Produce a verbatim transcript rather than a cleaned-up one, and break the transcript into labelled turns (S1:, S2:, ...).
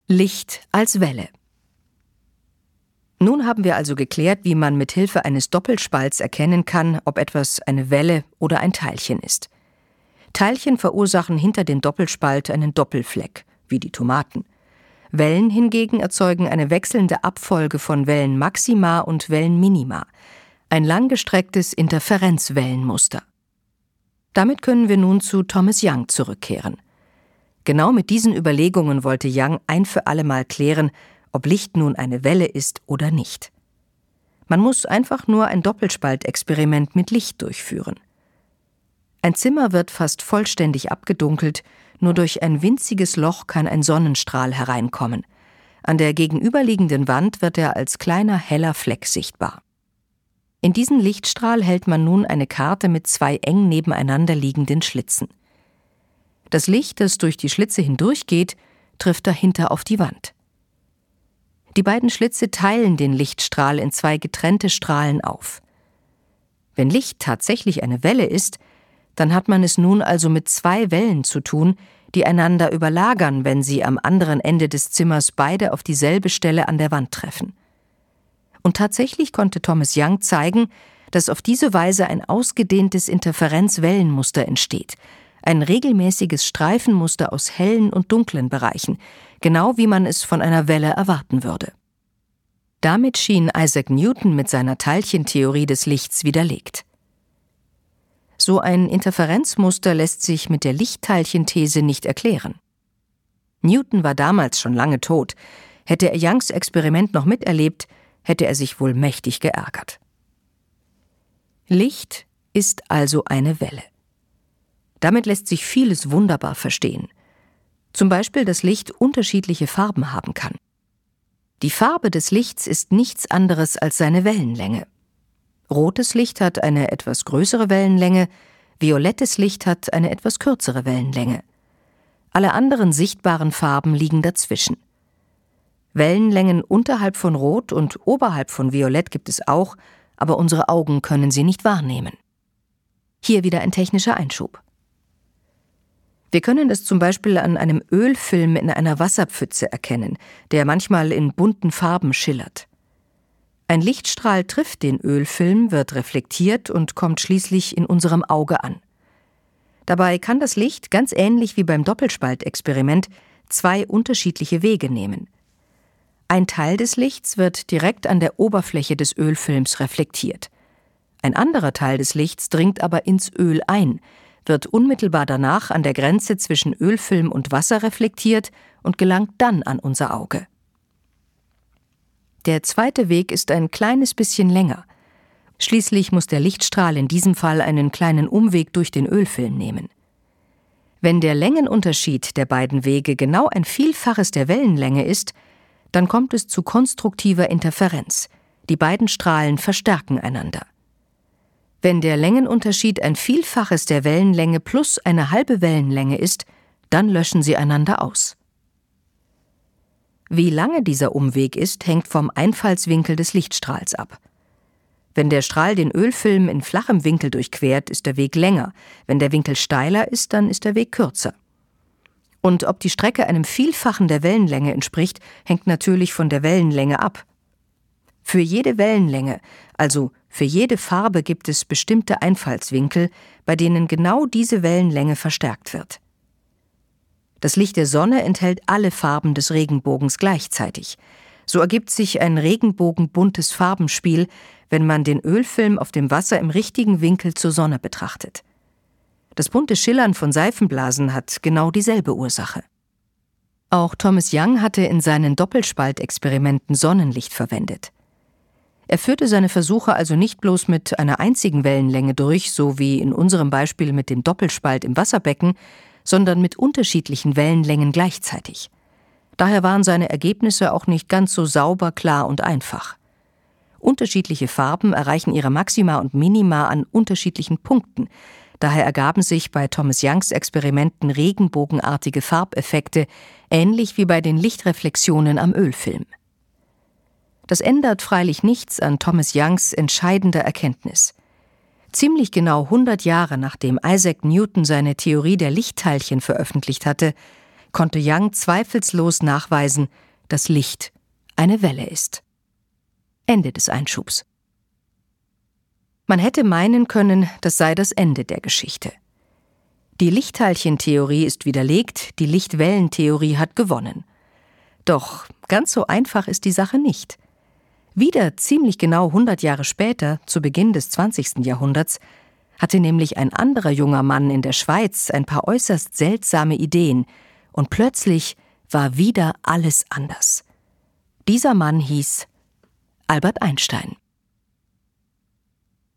S1: Licht als Welle. Nun haben wir also geklärt, wie man mit Hilfe eines Doppelspalts erkennen kann, ob etwas eine Welle oder ein Teilchen ist. Teilchen verursachen hinter dem Doppelspalt einen Doppelfleck, wie die Tomaten. Wellen hingegen erzeugen eine wechselnde Abfolge von Wellenmaxima und Wellenminima, ein langgestrecktes Interferenzwellenmuster. Damit können wir nun zu Thomas Young zurückkehren. Genau mit diesen Überlegungen wollte Young ein für alle Mal klären, ob Licht nun eine Welle ist oder nicht. Man muss einfach nur ein Doppelspaltexperiment mit Licht durchführen. Ein Zimmer wird fast vollständig abgedunkelt, nur durch ein winziges Loch kann ein Sonnenstrahl hereinkommen. An der gegenüberliegenden Wand wird er als kleiner heller Fleck sichtbar. In diesen Lichtstrahl hält man nun eine Karte mit zwei eng nebeneinander liegenden Schlitzen. Das Licht, das durch die Schlitze hindurchgeht, trifft dahinter auf die Wand. Die beiden Schlitze teilen den Lichtstrahl in zwei getrennte Strahlen auf. Wenn Licht tatsächlich eine Welle ist, dann hat man es nun also mit zwei Wellen zu tun, die einander überlagern, wenn sie am anderen Ende des Zimmers beide auf dieselbe Stelle an der Wand treffen. Und tatsächlich konnte Thomas Young zeigen, dass auf diese Weise ein ausgedehntes Interferenzwellenmuster entsteht, ein regelmäßiges Streifenmuster aus hellen und dunklen Bereichen, genau wie man es von einer Welle erwarten würde. Damit schien Isaac Newton mit seiner Teilchentheorie des Lichts widerlegt. So ein Interferenzmuster lässt sich mit der Lichtteilchenthese nicht erklären. Newton war damals schon lange tot. Hätte er Youngs Experiment noch miterlebt, hätte er sich wohl mächtig geärgert. Licht ist also eine Welle. Damit lässt sich vieles wunderbar verstehen. Zum Beispiel, dass Licht unterschiedliche Farben haben kann. Die Farbe des Lichts ist nichts anderes als seine Wellenlänge. Rotes Licht hat eine etwas größere Wellenlänge, violettes Licht hat eine etwas kürzere Wellenlänge. Alle anderen sichtbaren Farben liegen dazwischen. Wellenlängen unterhalb von Rot und oberhalb von Violett gibt es auch, aber unsere Augen können sie nicht wahrnehmen. Hier wieder ein technischer Einschub. Wir können das zum Beispiel an einem Ölfilm in einer Wasserpfütze erkennen, der manchmal in bunten Farben schillert. Ein Lichtstrahl trifft den Ölfilm, wird reflektiert und kommt schließlich in unserem Auge an. Dabei kann das Licht, ganz ähnlich wie beim Doppelspaltexperiment, zwei unterschiedliche Wege nehmen. Ein Teil des Lichts wird direkt an der Oberfläche des Ölfilms reflektiert. Ein anderer Teil des Lichts dringt aber ins Öl ein, wird unmittelbar danach an der Grenze zwischen Ölfilm und Wasser reflektiert und gelangt dann an unser Auge. Der zweite Weg ist ein kleines bisschen länger. Schließlich muss der Lichtstrahl in diesem Fall einen kleinen Umweg durch den Ölfilm nehmen. Wenn der Längenunterschied der beiden Wege genau ein Vielfaches der Wellenlänge ist, dann kommt es zu konstruktiver Interferenz. Die beiden Strahlen verstärken einander. Wenn der Längenunterschied ein Vielfaches der Wellenlänge plus eine halbe Wellenlänge ist, dann löschen sie einander aus. Wie lange dieser Umweg ist, hängt vom Einfallswinkel des Lichtstrahls ab. Wenn der Strahl den Ölfilm in flachem Winkel durchquert, ist der Weg länger. Wenn der Winkel steiler ist, dann ist der Weg kürzer. Und ob die Strecke einem Vielfachen der Wellenlänge entspricht, hängt natürlich von der Wellenlänge ab. Für jede Wellenlänge, also für jede Farbe, gibt es bestimmte Einfallswinkel, bei denen genau diese Wellenlänge verstärkt wird. Das Licht der Sonne enthält alle Farben des Regenbogens gleichzeitig. So ergibt sich ein regenbogenbuntes Farbenspiel, wenn man den Ölfilm auf dem Wasser im richtigen Winkel zur Sonne betrachtet. Das bunte Schillern von Seifenblasen hat genau dieselbe Ursache. Auch Thomas Young hatte in seinen Doppelspaltexperimenten Sonnenlicht verwendet. Er führte seine Versuche also nicht bloß mit einer einzigen Wellenlänge durch, so wie in unserem Beispiel mit dem Doppelspalt im Wasserbecken, sondern mit unterschiedlichen Wellenlängen gleichzeitig. Daher waren seine Ergebnisse auch nicht ganz so sauber, klar und einfach. Unterschiedliche Farben erreichen ihre Maxima und Minima an unterschiedlichen Punkten. Daher ergaben sich bei Thomas Youngs Experimenten regenbogenartige Farbeffekte, ähnlich wie bei den Lichtreflexionen am Ölfilm. Das ändert freilich nichts an Thomas Youngs entscheidender Erkenntnis. Ziemlich genau hundert Jahre nachdem Isaac Newton seine Theorie der Lichtteilchen veröffentlicht hatte, konnte Young zweifellos nachweisen, dass Licht eine Welle ist. Ende des Einschubs. Man hätte meinen können, das sei das Ende der Geschichte. Die Lichtteilchentheorie ist widerlegt, die Lichtwellentheorie hat gewonnen. Doch ganz so einfach ist die Sache nicht. Wieder ziemlich genau hundert Jahre später, zu Beginn des zwanzigsten Jahrhunderts, hatte nämlich ein anderer junger Mann in der Schweiz ein paar äußerst seltsame Ideen, und plötzlich war wieder alles anders. Dieser Mann hieß Albert Einstein.